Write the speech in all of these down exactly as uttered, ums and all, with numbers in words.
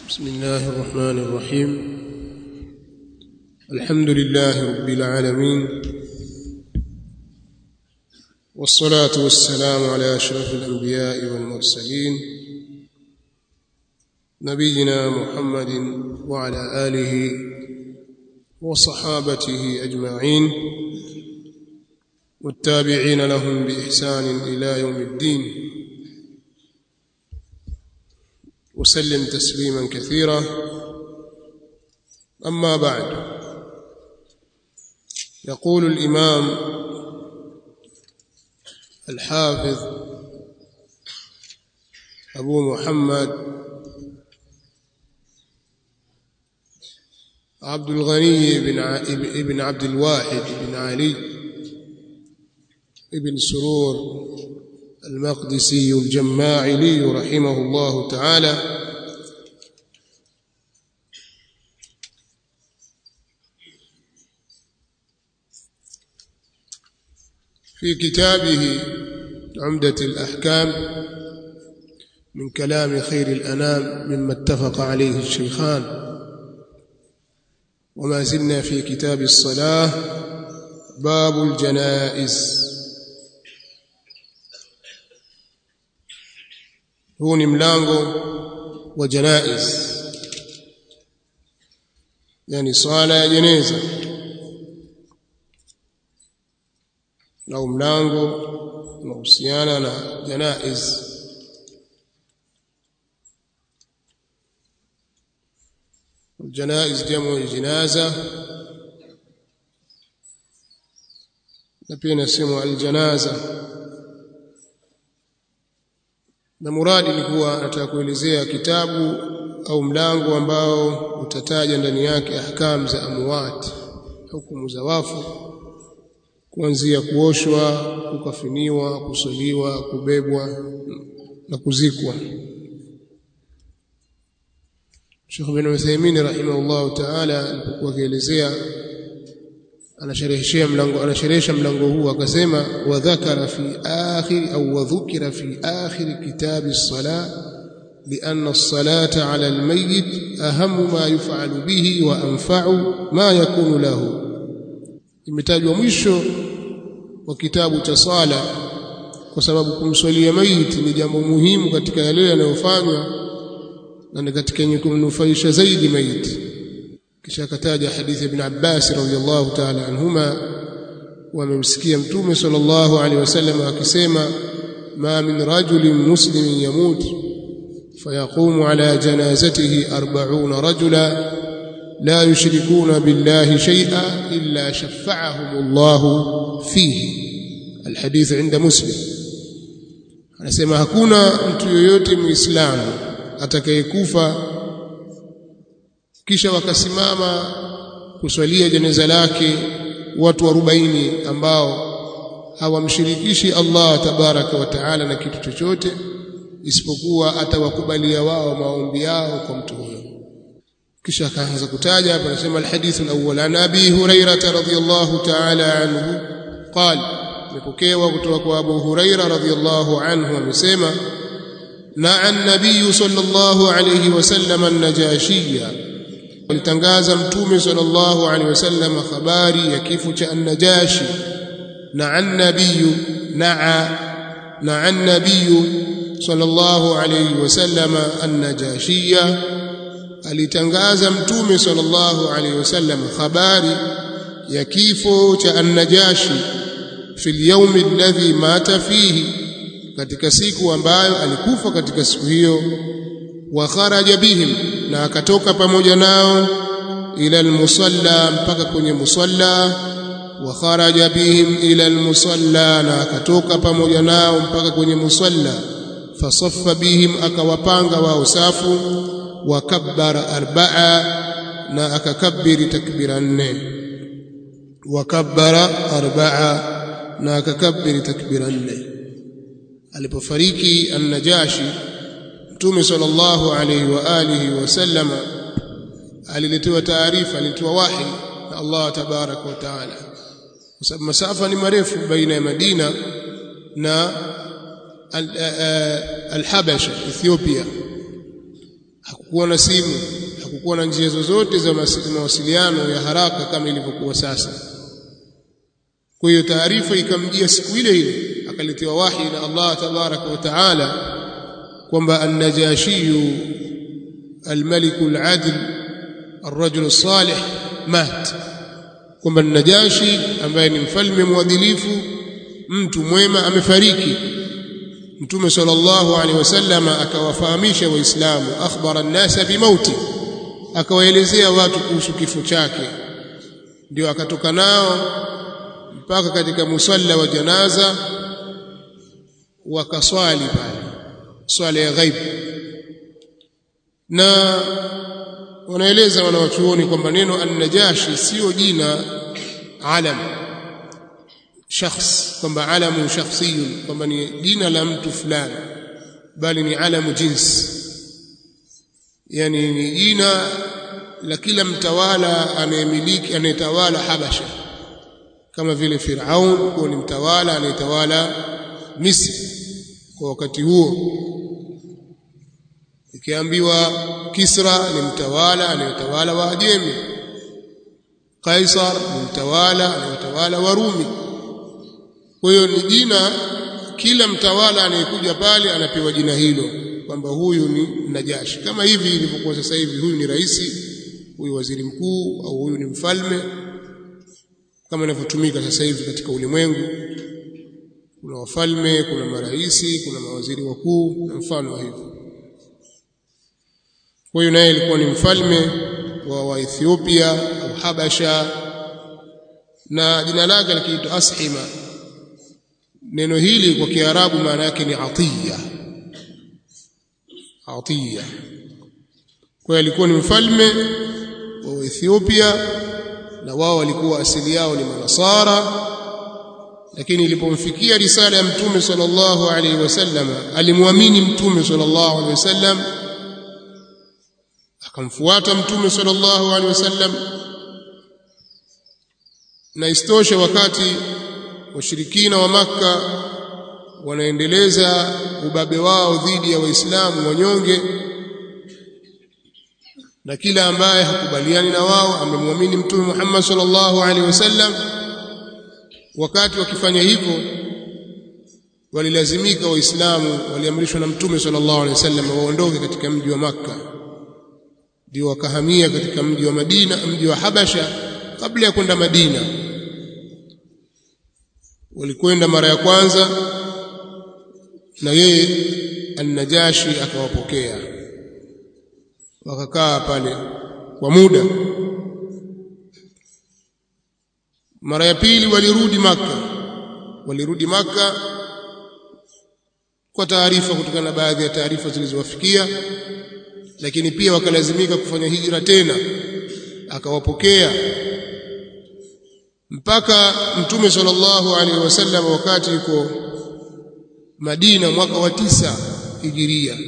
بسم الله الرحمن الرحيم. الحمد لله رب العالمين، والصلاة والسلام على أشرف الأنبياء والمرسلين نبينا محمد وعلى آله وصحابته أجمعين والتابعين لهم بإحسان إلى يوم الدين، وسلم تسليما كثيرا. أما بعد، يقول الإمام الحافظ أبو محمد عبد الغني بن عبد الواحد بن علي ابن سرور المقدسي الجماعلي رحمه الله تعالى في كتابه عمدة الأحكام من كلام خير الأنام مما اتفق عليه الشيخان، وما زلنا في كتاب الصلاة باب الجنائز. huu ni mlango wa janaiz, yani swala ya jeneza, na mlango unahusiana na janaiz. Janaiz jamu jinaza, na pia nasema aljanaza. Na muradi ni kuwa nataka kuelezea kitabu au mlango ambao utataja ndani yake ahkam za amwat, hukumu za wafu, kuanzia kuoshwa, kukafiniwa, kusaliwa, kubebwa na kuzikwa. Sheikh Ibn Uthaymeen rahimahullah ta'ala alipokuwa akielezea, anasherehesha mlango anasherehesha mlango huu akasema, wa dhakara fi akhir au wa dhukira fi akhir kitab as-salah lianna as-salata 'ala al-mayyit ahammu ma yuf'alu bihi wa anfa'u ma yakunu lahu. Imetajwa mwisho wa kitabu cha sala kwa sababu kumswalia maiti ni jambo muhimu katika yale yanayofanywa na ni katika yenye kumnufaisha zaidi maiti. Kisha akataja hadithi ibn Abbas radhiyallahu ta'ala anhuma, wamemsikia mtume sallallahu alaihi wasallam akisema, ma min rajulin muslimin yamut fayaqumu ala janazatihi arba'una rajula la yushrikuna billahi shay'an illa shaffa'ahum Allahu fihi. Alhadith inda Muslim. Anasema hakuna mtu yoyote muislamu atakayekufa kisha wakasimama kuswalia jeneza lake watu arobaini ambao hawamshirikishi Allah tabaraka wa taala na kitu chochote, isipokuwa atawakubalia wao maombi yao kwa mtu huyo. Kisha akaanza kutaja hapa, anasema alhadith alawwal an Abi Hurairah radhiyallahu ta'ala anhu qala, imepokewa kutoka kwa Abu Hurairah radhiyallahu anhu amesema, na an-nabiy sallallahu alayhi wasallam an-najashiyya, alitangaza mtume sallallahu alaihi wasallam habari ya kifo cha an-Najashi. Na an-nabiy na'a na an-nabiy sallallahu alaihi wasallam an-Najashiyya, alitangaza mtume sallallahu alaihi wasallam habari ya kifo cha an-Najashi fi al-yawm alladhi mata fihi, katika siku ambayo alikufa katika siku hiyo. Wa kharaja bihim, na akatoka pamoja nao, ila almusalla, mpaka kwenye musalla. Wa kharaja bihim ila almusalla, na akatoka pamoja nao mpaka kwenye musalla. Fasaffa bihim, akawapanga wao safu. Wa kabbara arba'a, na akakabiri takbira nne. Wa kabbara arba'a, na akakabiri takbira nne. Alipofariki an-Najashi, Mtume sallallahu alayhi wa alihi wasallam aliletewa taarifa, alitoa wahi na Allah tabaraka wa taala, kwa sababu masafa ni marefu baina ya Madina na al-Habasha, Ethiopia. hakukuwa na simu, hakukuwa na njia zozote za mawasiliano ya haraka kama ilivyokuwa sasa. Kwa hiyo taarifa ikamjia siku ile ile, akaletewa wahi na Allah tabaraka wa taala kwamba an-Najashi al-Malik al-Adl ar-rajul as-salih mat, kwamba an-Najashi ambaye ni mfalme mwadilifu, mtu mwema, amefariki. Mtume sallallahu alaihi wasallam akawafahamisha Waislamu, akhbara an-nasa bimauti, akawaelezea watu kuhusu kifo chake. Ndio akatoka nao mpaka katika musalla wa janaza, wakaswali pale swala ya ghaib. Na wanaeleza wanawachuoni kwamba neno an-Najashi sio jina alam shakhs, kwamba alamu shakhsiyun, kwamba ni jina la mtu fulani, bali ni alamu jins, yani ni jina la kila mtawala anayemiliki, anayetawala Habasha, kama vile Firaun kwa ni mtawala anayetawala Misri kwa wakati huo. Ikiambiwa Kisra ni mtawala anayetawala Waajemi, Kaisar ni mtawala anayetawala Warumi. Kwa hiyo ni jina, kila mtawala anayekuja pale anapewa jina hilo, kwamba huyu ni Najashi. Kama hivi ilivyokuwa sasa hivi, huyu ni rais, huyu waziri mkuu, au huyu ni mfalme, kama inavyotumika sasa hivi katika ulimwengu. Kuna wafalme, kuna maraisi, kuna mawaziri wakuu na mfano wa hivyo. Kwa hiyo naye alikuwa ni mfalme wa, wa Ethiopia au Habasha, na jina lake likiitwa Ashima. Neno hili kwa Kiarabu maana yake ni atiya, atiya. Kwa hiyo alikuwa ni mfalme wa Ethiopia, na wao walikuwa asili yao ni Manasara. Lakini ilipomfikia risala ya Mtume sallallahu alaihi wasallam, alimwamini Mtume sallallahu alaihi wasallam, akamfuata Mtume sallallahu alaihi wasallam. Na istoshe, wakati washirikina wa Makka wanaendeleza ubabe wao dhidi ya Waislamu wanyonge, na kila ambaye hakubaliani na wao amemwamini Mtume Muhammad sallallahu alaihi wasallam, wakati wakifanya hivyo walilazimika Waislamu, waliamrishwa na Mtume sallallahu alaihi wasallam waondoke katika mji wa Makka. Ndio wakahamia katika mji wa Madina, mji wa Habasha. Kabla ya kwenda Madina, walikwenda mara ya kwanza, na yeye an-Najashi akawapokea, wakakaa pale kwa muda. Mara ya pili walirudi Makka, walirudi Makka kwa taarifa, kutokana na baadhi ya taarifa zilizowafikia, lakini pia wakalazimika kufanya hijra tena, akawapokea mpaka Mtume sallallahu alaihi wasallam wakati yuko Madina mwaka wa tisa hijiria.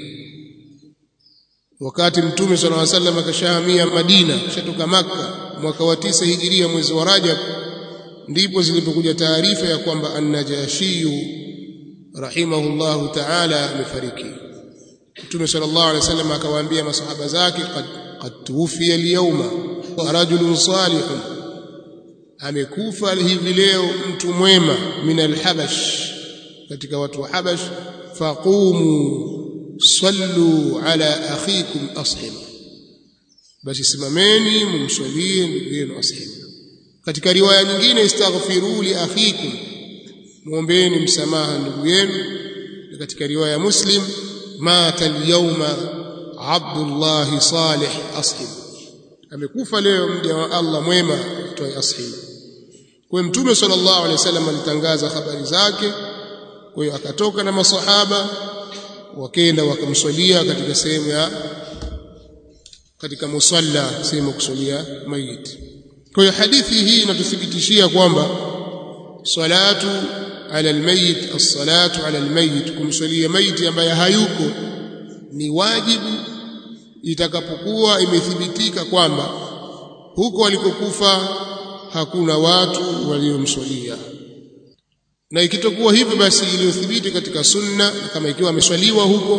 Wakati Mtume sallallahu alaihi wasallam akashahamia Madina, kutoka Makka mwaka wa tisa hijiria, mwezi wa Rajab, ndipo zilipokuja taarifa ya kwamba an-Najashi rahimahullahu ta'ala amefariki. Mtume sallallahu alaihi wasallam akawaambia masahaba zake, qad qad tuwfiya al-yawma rajulun salihun, amekufa hivi leo mtu mwema, min al-Habash, katika watu wa Habash. Faqumu sallu ala akhikum Ashim, basi simameni mumswalie ndugu yenu Ashim. Katika riwaya nyingine, istaghfiru li akhikum, muombeeni msamaha ndugu yenu. Katika riwaya ya Muslim, mata al-yawma Abdullah Salih Ashim, amekufa leo mja wa Allah mwema aitwaye Ashim. Kwa Mtume sallallahu alaihi wasallam alitangaza habari zake. Kwa hiyo akatoka na masahaba, wakaenda wakamswalia katika sehemu ya katika musalla, sehemu kusalia maiti. Kwa hiyo hadithi hii inatuthibitishia kwamba salatu ala almayit, as-salatu ala almayit, kumswalia maiti ambaye hayuko, ni wajibu itakapokuwa imethibitika kwamba huko alikokufa hakuna watu waliomswalia. Na ikitokuwa hivyo, basi iliyothibiti katika sunna, kama ikiwa ameswaliwa huko,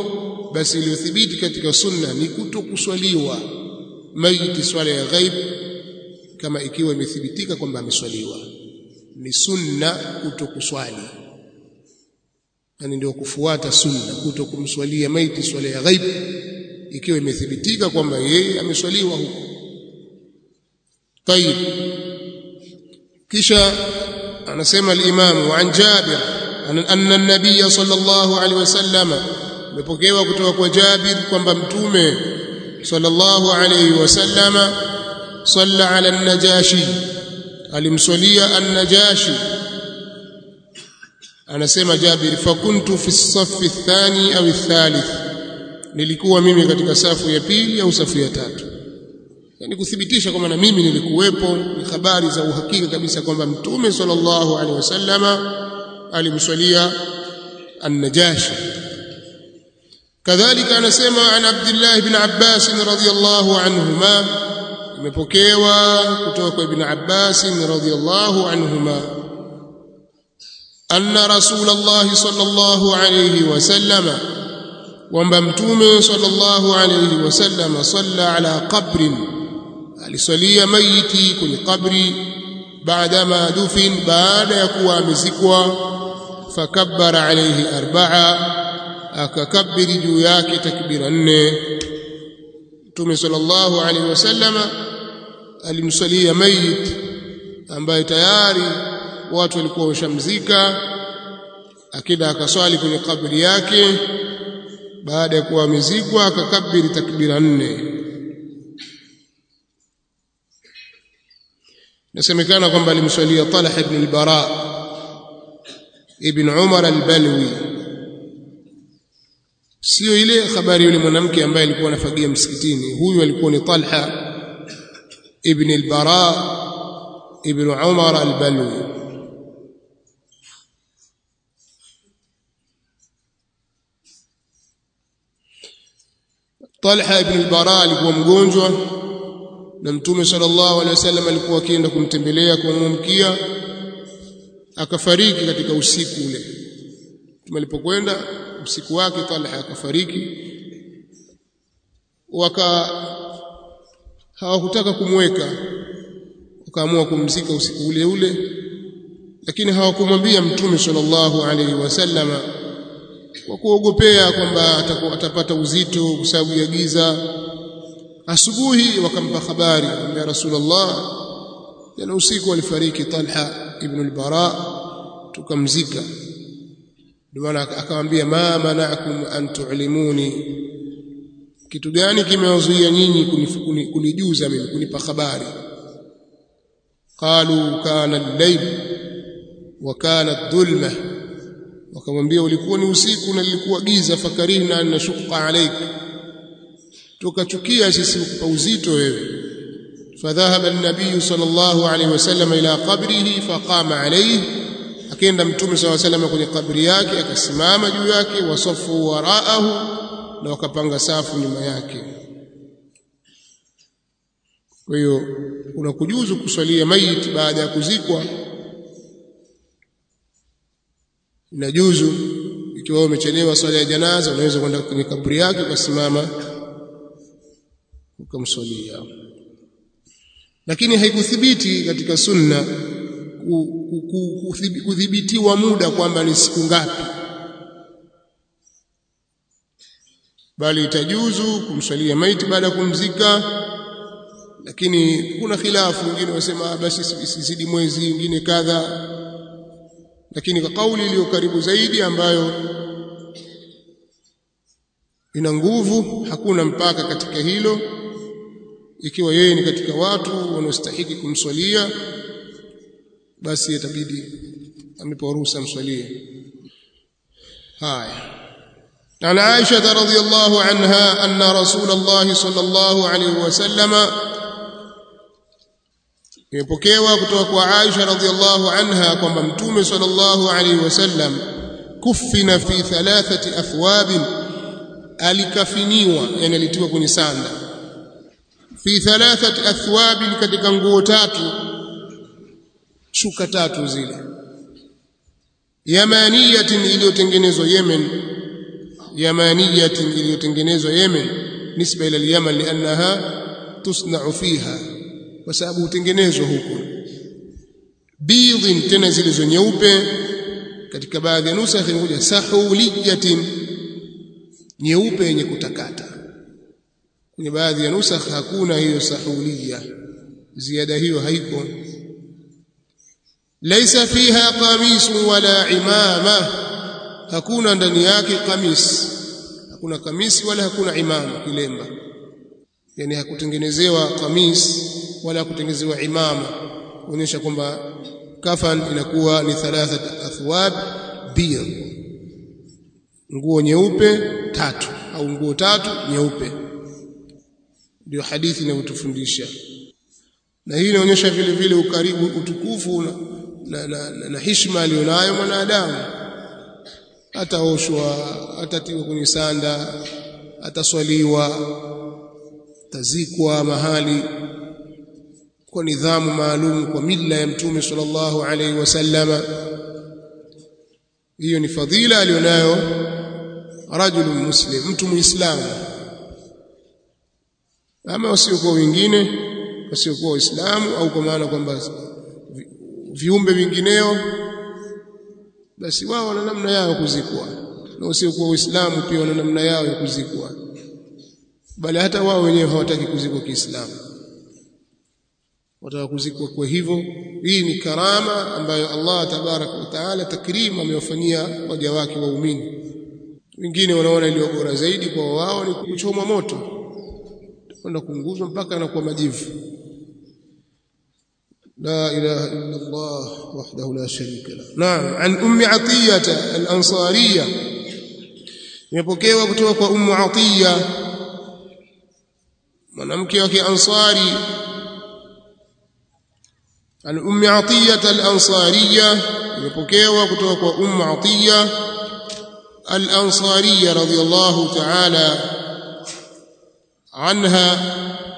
basi iliyothibiti katika sunna ni kutokuswaliwa maiti swala ya ghaib kama ikiwa imethibitika kwamba ameswaliwa. Ni sunna kutokuswali, yani ndio kufuata sunna, kutokumswalia maiti swala ya ghaib ikiwa imethibitika kwamba yeye ameswaliwa huko. Tayib, kisha anasema al-Imam wa an Jabir anna an-nabiy sallallahu alayhi wasallam, imepokewa kutoka kwa Jabir kwamba mtume sallallahu alayhi wasallam salla ala an-Najashi, alimswalia an-Najashi. Anasema Jabir, fakuntu fi as-saff ath-thani au ath-thalith, nilikuwa mimi katika safu ya pili au safu ya tatu. Yani kuthibitisha kwamba na mimi nilikuwepo, ni habari za uhakika kabisa kwamba mtume sallallahu alaihi wasallama alimswalia an-Najashi. Kadhalika anasema an Abdullah ibn Abbas radhiyallahu anhuma, imepokewa kutoka kwa Ibn Abbas radhiyallahu anhuma, anna Rasulullah sallallahu alayhi wasallama, kwamba mtume sallallahu alayhi wasallama salla ala qabrin, aliswalia maiti kwenye kabri, baada ma dufin, baada ya kuwa amezikwa, fakabbara alayhi arba'a, akakabiri juu yake takbira nne. Mtume sallallahu alayhi wasallama alimswalia maiti ambaye tayari watu walikuwa washamzika, akida akaswali kwenye kabri yake, baada ya kuwa amezikwa akakabiri takbira nne. Nasemekana kwamba alimswalia Talha ibn al-Bara ibn Umar al-Balwi, sio ile habari yule mwanamke ambaye alikuwa anafagia msikitini. Huyu alikuwa ni Talha ibn al-Bara ibn Umar al-Balwi. Talha ibn al-Bara alikuwa mgonjwa na Mtume sallallahu alaihi wasallam alikuwa akienda kumtembelea kumwamkia, akafariki katika usiku ule. Mtume alipokwenda usiku wake, Talha akafariki. Waka hawakutaka kumweka, wakaamua kumzika usiku ule ule, lakini hawakumwambia Mtume sallallahu alaihi wasallam kwa kuogopea kwamba atapata uzito kwa sababu ya giza. Asubuhi wakampa habari, ya Rasulullah, jana usiku alifariki Talha ibn al-Bara, tukamzika. Ndio maana akamwambia, ma mana'akum an tu'limuni, kitu gani kimewazuia nyinyi kunijuza mimi, kunipa habari? Qalu kana al-layl wa kana ad-dhulma, wakamwambia ulikuwa ni usiku na lilikuwa giza, fakarihna an nashqa alayka, tukachukia sisi kukupa uzito wewe. Fadhahaba an-nabiy sallallahu alayhi wasallam ila qabrihi faqama alayhi, akaenda Mtume sallallahu alayhi wasallam kwenye kabri yake, akasimama juu yake, wasafu waraahu, na wakapanga safu nyuma yake. Kwa hiyo unakujuzu kuswalia maiti baada ya kuzikwa, inajuzu. Ikiwa umechelewa swala ya janaza, unaweza kwenda kwenye kabri yake ukasimama ukamswalia. Lakini haikuthibiti katika sunna kudhibitiwa muda kwamba ni siku ngapi, bali itajuzu kumswalia maiti baada ya kumzika. Lakini kuna khilafu, wengine wasema basi isizidi mwezi, wengine kadha. Lakini kwa kauli iliyo karibu zaidi ambayo ina nguvu, hakuna mpaka katika hilo. Ikiwa yeye ni katika watu wanaostahili kumswalia, basi itabidi amepewa ruhusa mswalie. Haya, عن عائشة رضي الله عنها أن رسول الله صلى الله عليه وسلم، imepokewa kutoka kwa Aisha radhiallahu anha kwamba Mtume sallallahu alayhi wasallam kufina fi thalathati athwabin, alikafiniwa, yani alitiwa kwenye sanda, fi thalathati athwabin, katika nguo tatu, shuka tatu zile, yamaniyatin, iliyotengenezwa Yemen, yamaniyatin iliyotengenezwa Yemen nisba ila al-Yaman lianaha tusna'u fiha kwa sababu hutengenezwa huko bidhin tena zilizo nyeupe katika baadhi ya nusakh inakuja sahuliyatin nyeupe yenye kutakata kwenye baadhi ya nusakh hakuna hiyo sahuliya ziada hiyo haiko laysa fiha qamis wala imama hakuna ndani yake kamis hakuna kamisi wala hakuna imama kilemba yani hakutengenezewa kamis wala kutengenezewa imama kuonyesha kwamba kafan inakuwa ni thalathat athwab biyad nguo nyeupe tatu au nguo tatu nyeupe ndio hadithi inayotufundisha na hii inaonyesha vile vile ukaribu utukufu na na, na, na, na heshima alionayo mwanadamu ataoshwa atatiwa kwenye sanda ataswaliwa tazikwa mahali kwa nidhamu maalum kwa mila ya mtume sallallahu alaihi wasallama hiyo ni fadhila alionayo rajulun muslim mtu muislamu ama wasiokuwa wengine wasiokuwa waislamu au kwa maana kwamba viumbe vingineo basi wao wana namna yao kuzikwa na wasiokuwa waislamu pia wana namna yao ya kuzikwa bali hata wao wenyewe hawataki kuzikwa Kiislamu wataka kuzikwa kwa hivyo hii ni karama ambayo Allah tabaraka wa taala takrim amewafanyia waja wake waumini wengine wanaona iliyo bora zaidi kwa wao ni kuchomwa moto kwenda kuunguzwa mpaka anakuwa majivu لا إله إلا الله وحده لا شريك له نعم عن أم عطية الأنصارية يبكيوا kutoka أم عطية mwanamke wake ansari عن أم عطية الأنصارية يبكيوا kutoka أم عطية الأنصارية رضي الله تعالى عنها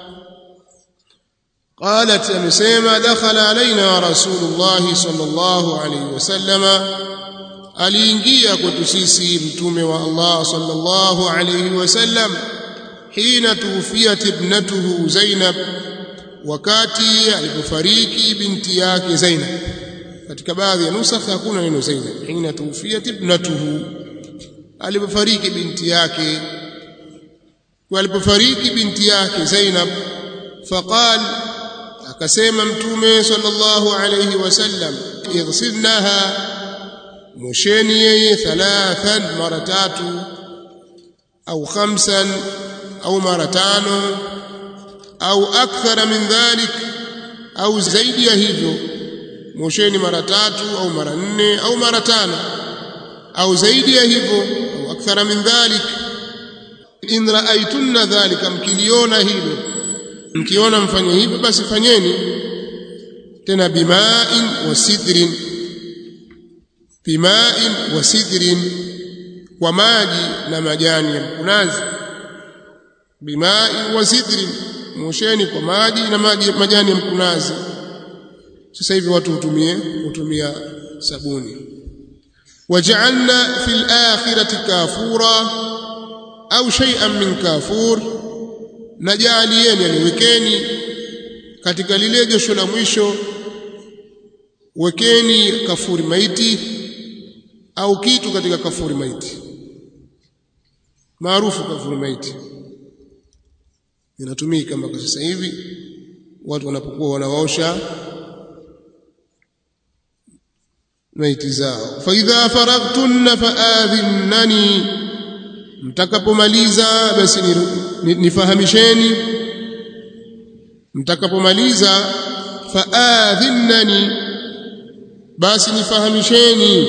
قالت أمسيما دخل علينا رسول الله صلى الله عليه وسلم aliingia kwetu sisi mtume wa Allah sallallahu alayhi wasallam hina tuwfiyat ibnatuhu Zainab wakati alipofariki binti yake Zainab katika baadhi ya nusakha hakuna neno Zainab hina tuwfiyat ibnatuhu alipofariki binti yake walipofariki binti yake Zainab faqal akasema mtume sallallahu alayhi wasallam ighsilnaha musheni yeye thalathan mara tatu au khamsan au mara tano au akthara min dhalik au zaidi ya hivyo musheni mara tatu au mara nne au mara tano au zaidi ya hivyo au akthara min dhalik in ra'aytunna dhalika mkiliona hilo mkiona mfanye hivyo basi fanyeni tena bima'in wa sidrin bima'in wa sidrin kwa maji na majani ya mkunazi bima'in wa sidrin mosheni kwa maji na maji majani ya mkunazi sasa hivi watu hutumie hutumia sabuni waj'alna fil akhirati kafura au shay'an min kafur najalieni aliwekeni katika lile josho la mwisho wekeni kafuri maiti au kitu katika kafuri maiti maarufu kafuri maiti inatumika mpaka sasa hivi watu wanapokuwa wanawaosha maiti zao fa idha faragtunna faadhinnani mtakapomaliza basi nifahamisheni mtakapomaliza faadhinnani basi nifahamisheni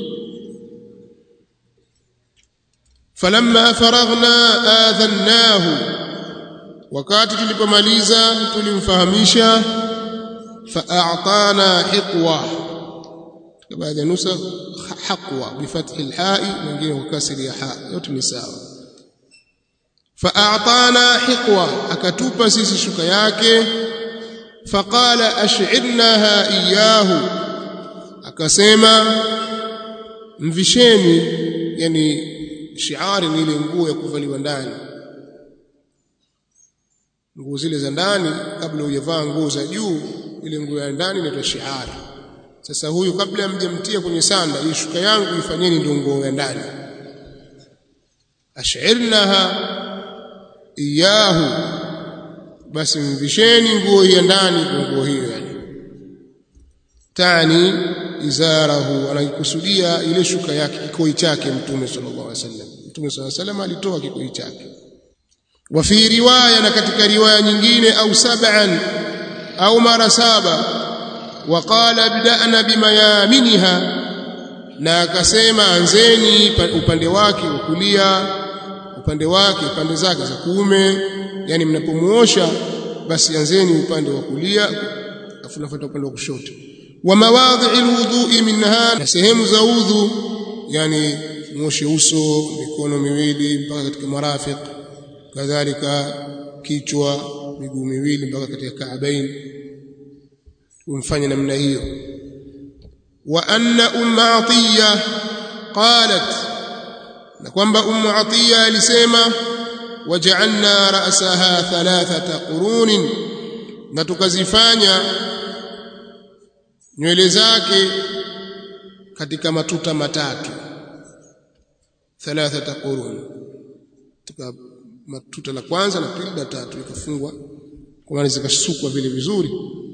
falamma faraghna adhannahu wakati tulipomaliza tulimfahamisha fa'atana hiqwa baada nusa haqwa bifathi alha'i mwingine kwa kasri ya ha yote ni sawa fa'atana hiqwa akatupa sisi shuka yake faqala ash'irnaha iyahu akasema mvisheni yani shiari ni ile nguo ya kuvaliwa ndani, nguo zile za ndani kabla hujavaa nguo za juu, ile nguo ya ndani inaitwa shiari. Sasa huyu kabla mjamtia kwenye sanda, hii shuka yangu ifanyeni ndio nguo ya ndani, ash'irnaha iyahu, basi mvisheni nguo ya ndani kwa nguo hiyo. Yani tani izarahu, anaikusudia ile shuka yake, kikoi chake Mtume sallallahu alaihi wasallam. Mtume sallallahu alaihi wasallam alitoa kikoi chake. Wa fi riwaya, na katika riwaya nyingine, au sab'an, au mara saba. Wa qala bida'na bimayaminiha, na akasema anzeni upande wake wa kulia, upande wake pande zake za kuume, yani mnapomuosha basi anzeni upande wa kulia afu nafuata upande wa kushoto. Wa mawadhi'il wudu'i minha, na sehemu za udhu, yani muoshe uso, mikono miwili mpaka katika marafiq, kadhalika kichwa, miguu miwili mpaka katika kaabain, umfanye namna hiyo. Wa anna umma Atiyya qalat, na kwamba ummu Atiyya alisema, waja'alna ra'saha thalathata qurunin, na tukazifanya nywele zake katika matuta matatu. Thalathata qurun, tuka matuta la kwanza na pili na tatu ikafungwa kwa maana zikasukwa vile vizuri,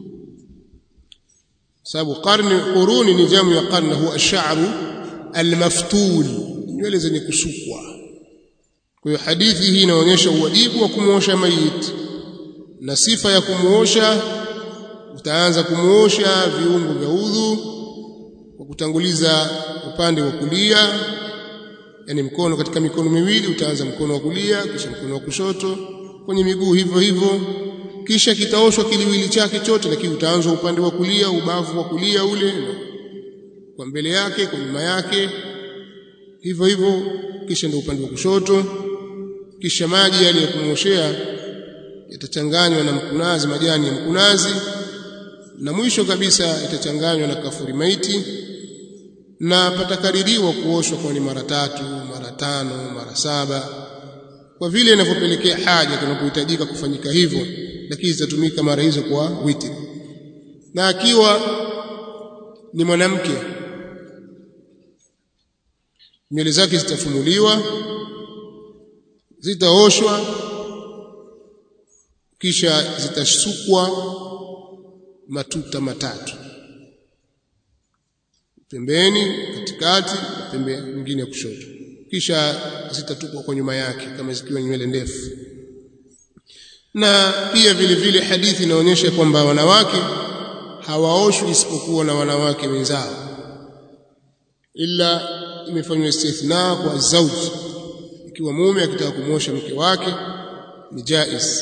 sababu qarni quruni ni jamu ya qarna, huwa ash-sha'ru al-maftul, nywele zenye kusukwa. Kwa hiyo hadithi hii inaonyesha uwajibu wa kumuosha mayit, na sifa ya kumuosha, utaanza kumuosha viungo vya udhu kwa kutanguliza upande wa kulia, yani mkono, katika mikono miwili utaanza mkono wa kulia kisha mkono wa kushoto, kwenye miguu hivyo hivyo, kisha kitaoshwa kiliwili chake chote, lakini utaanza upande wa kulia, ubavu wa kulia ule kwa mbele yake, kwa nyuma yake, hivyo hivyo, kisha ndio upande wa kushoto. Kisha maji yale ya kumuoshea yatachanganywa na mkunazi, majani ya mkunazi, na mwisho kabisa itachanganywa na kafuri maiti, na patakaririwa kuoshwa kwa ni mara tatu, mara tano, mara saba, kwa vile inavyopelekea haja tunapohitajika kufanyika hivyo, lakini zitatumika mara hizo kwa witri. Na akiwa ni mwanamke, nywele zake zitafumuliwa, zitaoshwa, kisha zitasukwa matuta matatu, pembeni, katikati, pembe nyingine ya kushoto, kisha zitatupwa kwa nyuma yake kama zikiwa nywele ndefu. Na pia vile vile hadithi inaonyesha kwamba wanawake hawaoshwi isipokuwa na wanawake wenzao, ila imefanywa istithna kwa zauji. Ikiwa mume akitaka kumwosha mke wake ni jaiz.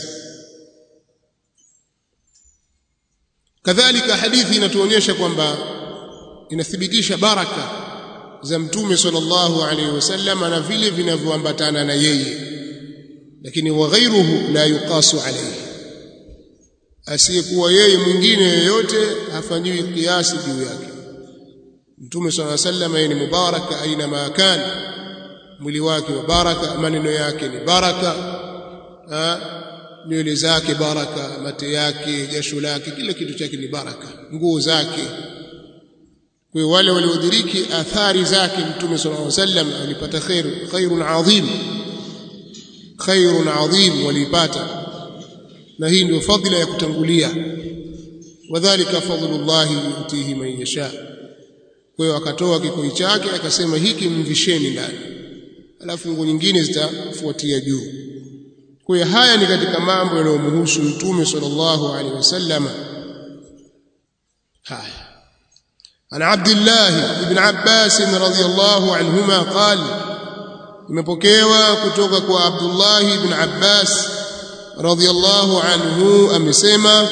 Kadhalika hadithi inatuonyesha kwamba inathibitisha baraka za Mtume sallallahu alaihi wasallam na vile vinavyoambatana na yeye, lakini wa ghairuhu la yuqasu alayhi, asiyekuwa yeye mwingine yeyote hafanyiwi kiasi juu yake. Mtume sallallahu alaihi wasallam yeye ni mubaraka aina ma kana, mwili wake wa baraka, maneno yake ni baraka, nywele zake baraka, mate yake, jasho lake, kila kitu chake ni baraka, nguo zake. Kwa wale waliodiriki athari zake Mtume sallallahu alaihi wasallam walipata khair, khairun adhim, khairun adhim walipata, na hii ndio fadhila ya kutangulia. Wadhālika fadlullahi yutihi man yasha. Kwa hiyo akatoa kikoi chake akasema hiki mvisheni ndani, alafu nguo nyingine zitafuatia juu. Kwa hiyo haya ni katika mambo yanayomhusu Mtume sallallahu alaihi wasallam. haya عن عبد الله بن عباس رضي الله عنهما قال imepokewa kutoka kwa Abdullah ibn Abbas radhiyallahu anhu amesema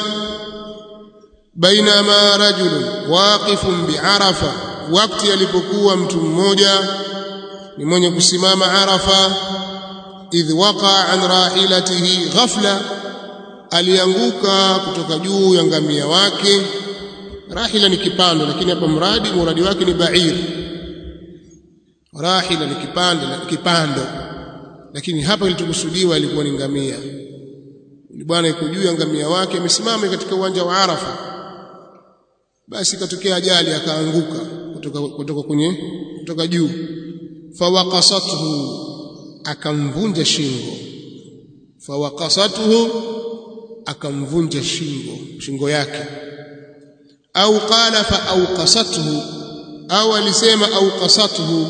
bainama rajulun waqifun bi'arafa, wakati alipokuwa mtu mmoja ni mwenye kusimama Arafa, idh waqa an rahilatihi ghafla, alianguka kutoka juu ya ngamia wake. Rahila ni kipando, lakini hapa mradi muradi wake ni ba'ir. rahila ni kipande na kipando, lakini hapa kilichokusudiwa ilikuwa ni ngamia. Ni bwana yuko juu ya ngamia wake amesimama katika uwanja wa Arafa, basi katokea ajali akaanguka kutoka kutoka kwenye kutoka juu. Fawaqasathu, akamvunja shingo. Fawaqasathu, akamvunja shingo shingo yake. Au qala fa awqasathu, au alisema awqasathu.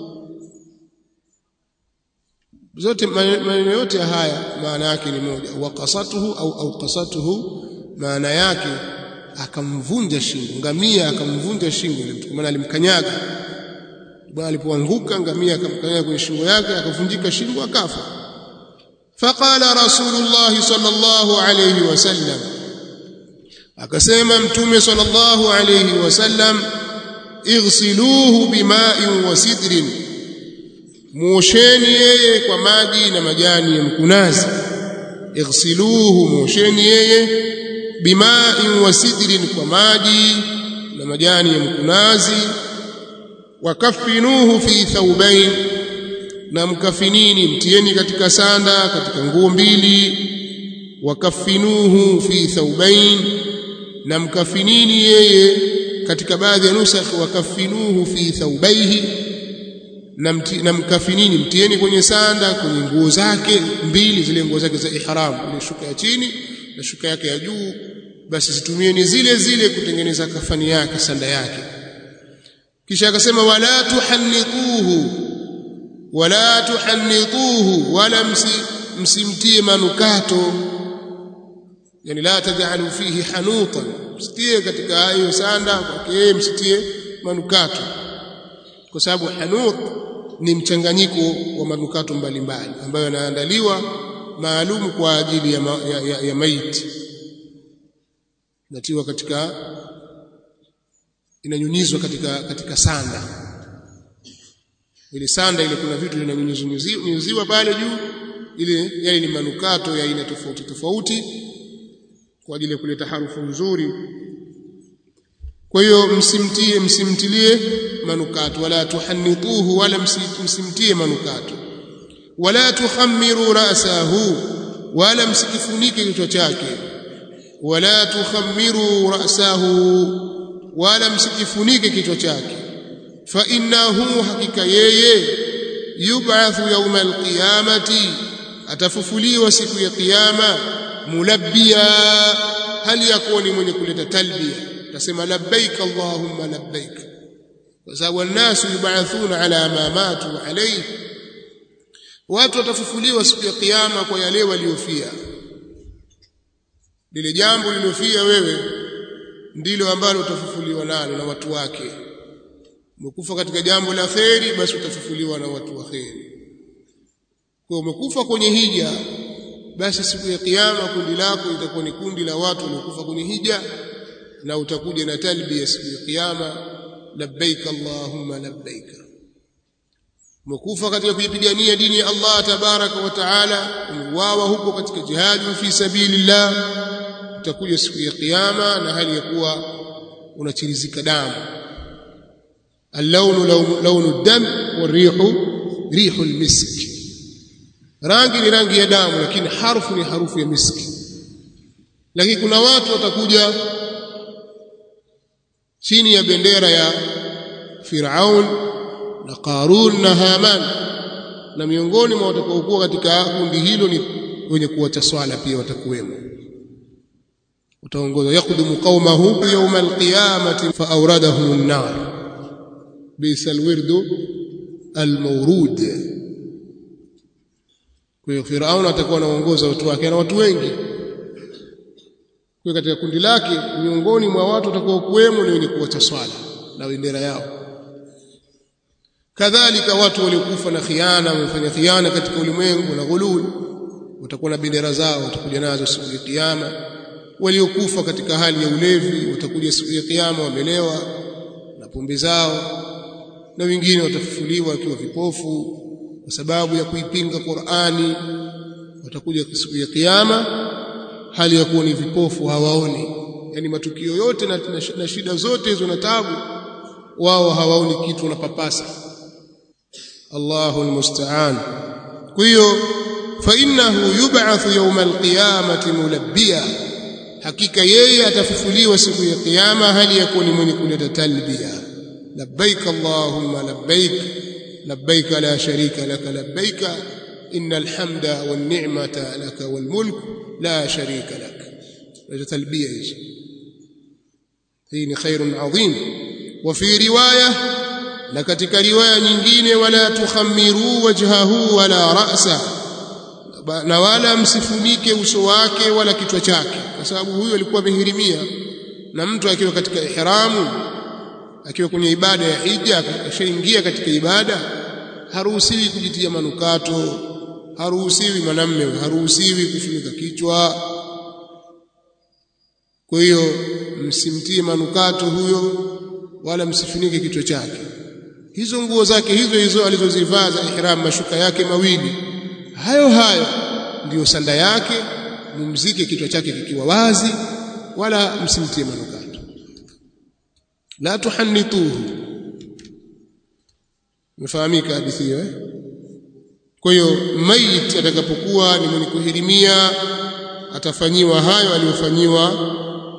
Zote maneno yote haya maana yake ni moja. Waqasatuhu au awqasatuhu, maana yake akamvunja shingo. Ngamia akamvunja shingo ile mtu, maana alimkanyaga. Bwana alipoanguka ngamia akamkanyaga kwenye shingo yake, akavunjika shingo akafa. Faqala Rasulullah sallallahu alayhi wasallam, akasema Mtume sallallahu alayhi wasallam, ighsiluhu bima'in wa sidrin, muosheni yeye kwa maji na majani ya mkunazi. Ighsiluhu, muosheni yeye, bima'in wa sidrin, kwa maji na majani ya mkunazi. Wakafinuhu fi thawbain, na mkafinini, mtieni katika sanda, katika nguo mbili. Wakafinuhu fi thawbain, na mkafinini yeye katika baadhi ya nusakh wakafinuhu fi thawbaihi, na, mti, na mkafinini, mtieni kwenye sanda, kwenye nguo zake mbili, zile nguo zake za ihram, ile shuka ya chini na shuka yake ya juu, basi situmieni zile zile kutengeneza kafani yake, sanda yake. Kisha akasema wala tuhannituhu, wala tuhannituhu, wala msi, msimtie manukato, yani la taj'alu fihi hanutan, msitie katika hiyo sanda kwake, msitie manukato, kwa sababu hanut ni mchanganyiko wa manukato mbalimbali ambayo yanaandaliwa maalum kwa ajili ya, ma, ya, ya, ya maiti, natiwa katika, inanyunyizwa katika katika sanda. Ile sanda ile kuna vitu vinanyunyiziwa pale juu, ile yale ni manukato ya aina tofauti tofauti kwa ajili ya kuleta harufu nzuri. Kwa hiyo msimtie, msimtilie manukato. Wala tuhannituhu, wala msimtie manukato. Wala tukhammiru ra'sahu, wala msikifunike kichwa chake. Wala tukhammiru ra'sahu, wala msikifunike kichwa chake. Fa innahu, hakika yeye, yub'athu yawma alqiyamati, atafufuliwa siku ya kiyama, mulabbiya, hali yakuwa ni mwenye kuleta talbia, tasema labbaik allahumma labbaik, kwa sababu الناس yub'athuna ala ma matu alayhi, watu watafufuliwa siku ya kiyama kwa yale waliofia. Lile jambo lilofia wewe ndilo ambalo utafufuliwa nalo na watu wake. Umekufa katika jambo la kheri, basi utafufuliwa na watu wa kheri. Kwa umekufa kwenye hija, basi siku ya kiyama kundi lako itakuwa ni kundi la watu waliokufa kwenye hija, na utakuja na talbia siku ya kiyama, labbaik allahumma labbaik. Umekufa katika kuipigania dini ya Allah tabaraka wa taala, umeuawa huko katika jihad fi sabilillah, utakuja siku ya kiyama na hali ya kuwa unachirizika damu. Al-lawnu lawnu ad-dam war-rihu rihu al-misk, rangi ni rangi ya damu, lakini harufu ni harufu ya miski. Lakini kuna watu watakuja chini ya bendera ya Firaun na Qarun na Haman, na miongoni mwa watakaokuwa katika kundi hilo ni wenye kuacha swala pia watakuwemo. Utaongoza yaqudumu qaumahu yawm alqiyamati fa awradahum an-nar bisal wirdu al-mawrud. Kwa hiyo Firaun atakuwa anaongoza watu wake na watu wengi. Kwa katika kundi lake miongoni mwa watu watakao kuwemo ni wenye kuacha swala na bendera yao. Kadhalika watu waliokufa na khiana, wamefanya khiana katika ulimwengu na ghulul, watakuwa na bendera zao, watakuja nazo siku ya kiyama. Waliokufa katika hali ya ulevi watakuja siku ya kiyama wamelewa na pombe zao, na wengine watafufuliwa wakiwa vipofu kwa sababu ya kuipinga Qur'ani, watakuja siku ya kiyama hali ya kuwa ni vipofu, hawaoni. Yani matukio yote na, na, na shida zote hizo na taabu, wao hawaoni kitu, na papasa. Allahu almusta'an. Kwa hiyo fa innahu yub'athu yawm alqiyamati mulabbiya, hakika yeye atafufuliwa siku ya kiyama hali yakuwa ni mwenye kuleta talbiya, labbaik allahumma labbaik labbaik la sharika laka labbaik innal hamda wan ni'mata laka wal mulk la sharika lak. Leta talbiya hizo, hii ni khairun adhim. Wa fi riwaya, na katika riwaya nyingine, wala tukhammiru wajhahu wala ra'sa, na wala msifunike uso wake wala kichwa chake, kwa sababu huyo alikuwa amehirimia. Na mtu akiwa katika ihramu, akiwa kwenye ibada ya hija, akishaingia katika ibada, haruhusiwi kujitia manukato, haruhusiwi mwanamume, haruhusiwi kufunika kichwa. Kwa hiyo msimtie manukato huyo wala msifunike kichwa chake. Hizo nguo zake hizo hizo alizozivaa za ihram, mashuka yake mawili hayo hayo ndiyo sanda yake, mumzike kichwa chake kikiwa wazi, wala msimtie manukato. La tuhannituhu. Mfahamika hadithi hiyo eh? Kwa hiyo maiti atakapokuwa ni mwenye kuhirimia atafanyiwa hayo aliyofanyiwa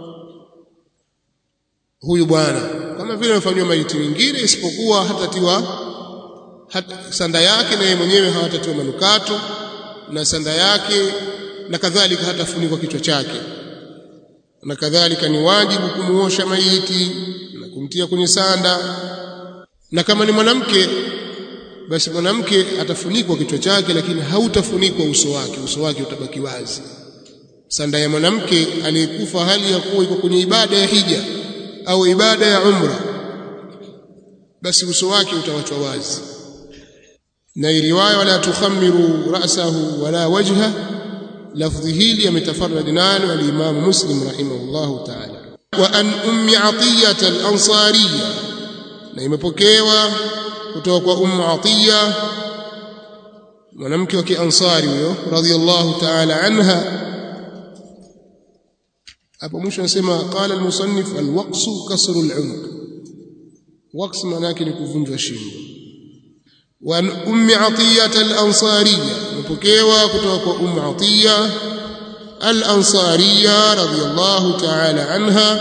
huyu bwana, kama vile amefanywa maiti wengine, isipokuwa hatatiwa hata sanda yake, na yeye mwenyewe hawatatiwa manukato na sanda yake, na kadhalika hatafunikwa kichwa chake. Na kadhalika ni wajibu kumuosha maiti na kumtia kwenye sanda. Na kama ni mwanamke, basi mwanamke atafunikwa kichwa chake, lakini hautafunikwa uso wake, uso wake utabaki wazi. Sanda ya mwanamke aliyekufa hali ya kuwa iko kwenye ibada ya hija au ibada ya umra, basi uso wake utawachwa wazi. Na riwaya wala tukhammiru ra'sahu wala wajha, lafdhi hili ametafarrad nalo al-Imam Muslim rahimahullahu ta'ala. Wa an ummi Atiyya al-Ansariyya, na imepokewa kutoka kwa Ummu Atiyya, mwanamke wa Kiansari huyo, radhiyallahu ta'ala anha. Hapo mwisho anasema qala al-musannif al-waqsu kasru al-'unq. Waqs maana yake ni kuvunjwa shingo. Wa ummi Atiyya al-Ansariyya, imepokewa kutoka kwa Ummu Atiyya al-Ansariyya radhiyallahu ta'ala anha.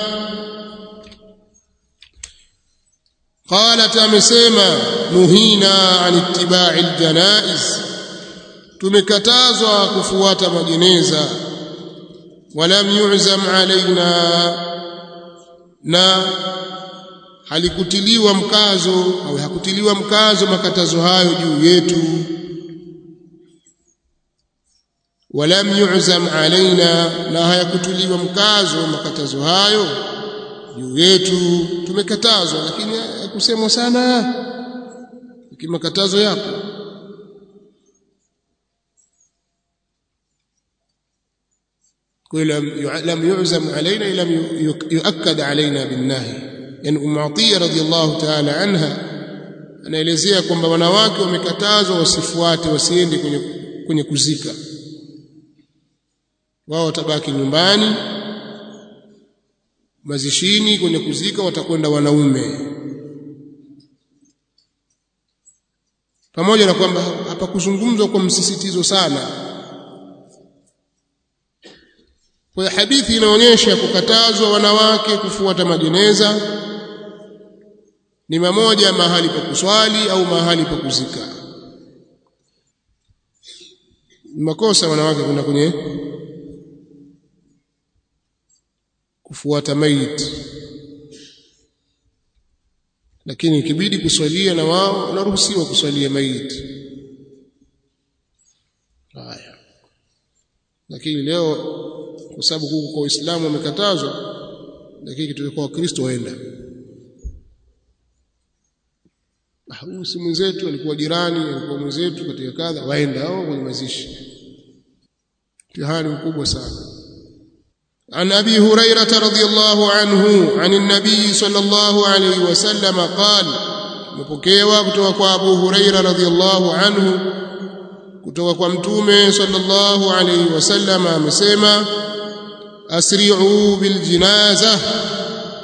قالت amesema nuhina an ittiba'i al-janaiz, tumekatazwa kufuata majeneza. Walam yu'zam alaina, na halikutiliwa mkazo au hakutiliwa mkazo makatazo hayo juu yetu. Walam yu'zam alaina, na hayakutiliwa mkazo makatazo hayo juu yetu. Tumekatazwa, lakini hakusemwa sana kimakatazo yako. لم يعزم علينا لم يؤكد علينا بالنهي. يعني Ummu Atiyya radhiyallahu ta'ala anha anaelezea kwamba wanawake wamekatazwa wasifuate, wasiende kwenye kwenye kuzika, wao watabaki nyumbani. Mazishini kwenye kuzika watakwenda wanaume, pamoja na kwamba hapa kuzungumzwa kwa msisitizo sana. Kwa hadithi inaonyesha kukatazwa wanawake kufuata majeneza ni mamoja mahali pa kuswali au mahali pa kuzika. Ni makosa wanawake kwenda kwenye kufuata maiti, lakini ikibidi kuswalia na wao wanaruhusiwa kuswalia maiti. Haya, lakini leo kwa sababu huko kwa Uislamu wamekatazwa, lakini kitu kwa Kristo waenda. Ah, huyu si mwenzetu, alikuwa jirani, alikuwa mwenzetu katika kadha, waenda hao kwenye mazishi. Mtihani mkubwa sana. عن أبي هريرة رضي الله عنه عن النبي صلى الله عليه وسلم قال، مبكيوا kutoka kwa Abu Huraira radhiyallahu anhu kutoka kwa Mtume sallallahu alayhi wasallam amesema, asri'u bil janaza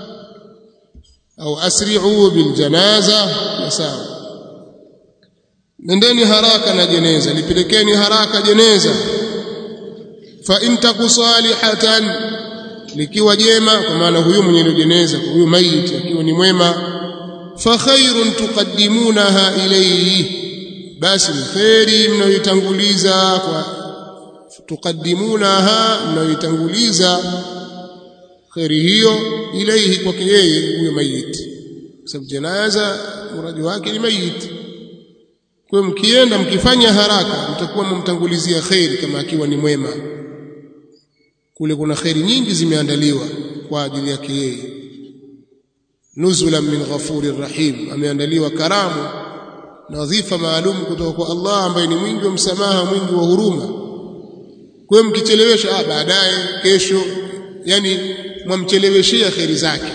au asri'u bil janaza, sawa. nendeni haraka na jeneza, lipelekeni haraka jeneza. Fa in taku salihatan, likiwa jema, kwa maana huyu mwenye jeneza, huyu maiti akiwa ni mwema, fa khairun tuqaddimunaha ilayhi, basi khairi mnayoitanguliza kwa tuqaddimunaha, mnayoitanguliza khairi hiyo ilayhi, kwake yeye huyo maiti, sababu janaza muradi wake ni maiti. Kwa mkienda mkifanya haraka mtakuwa mmtangulizia khairi kama akiwa ni mwema. Kule kuna khairi nyingi zimeandaliwa kwa ajili yake yeye. Nuzulan min ghafurir rahim, ameandaliwa karamu na wadhifa maalum kutoka kwa Allah ambaye ni mwingi wa msamaha, mwingi wa huruma. Kwa mkichelewesha, ah, baadaye, kesho, yani mwamcheleweshia khairi zake,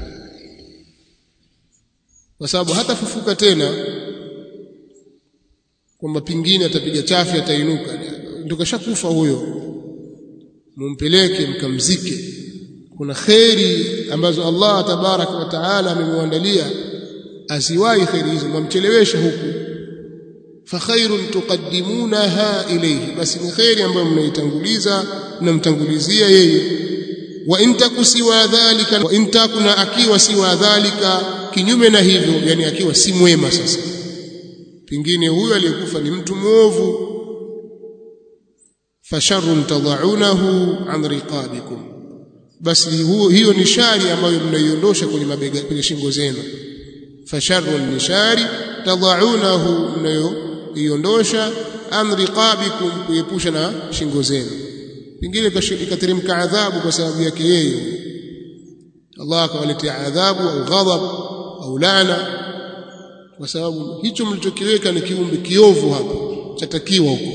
kwa sababu hatafufuka tena, kwamba pingine atapiga chafi atainuka, ndio kashakufa huyo, mumpeleke mkamzike. Kuna khairi ambazo Allah tabaraka wa taala amemwandalia, asiwahi khairi hizo, mwamchelewesha huku. Fa khairun tuqaddimunaha ilayhi, basi ni khairi ambayo mnaitanguliza, mnamtangulizia yeye. Wa in taku siwa dhalika, wa in takuna, akiwa siwa dhalika, kinyume na hivyo, yani akiwa si mwema. Sasa pingine huyo aliyekufa ni mtu mwovu, fasharrun tad'unahu an riqabikum, basi hiyo ni shari ambayo mnaiondosha kwenye mabega, kwenye shingo zenu. Fasharrun ni shari, tad'unahu mnayoiondosha, an riqabikum, kuepusha na shingo zenu. Pingine ikateremka adhabu kwa sababu yake yeye, Allah akawaletea adhabu au ghadhab au laana, kwa sababu hicho mlichokiweka ni kiumbe kiovu, hapo chatakiwa huko,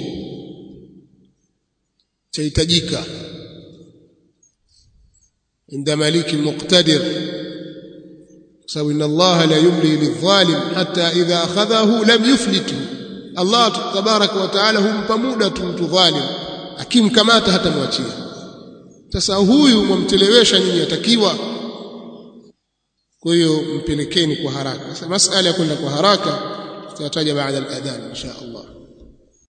chahitajika inda maliki muqtadir, sababu inna Allah la yumli lidhalim hatta idha akhadhahu lam yuflitu. Allah tabaraka wa taala humpa muda tu mtu dhalim, akimkamata hata mwachia. Sasa huyu mwamchelewesha nyinyi, atakiwa. Kwa hiyo mpelekeni kwa haraka. Sasa masala ya kwenda kwa haraka tutataja baada al-adhan insha Allah.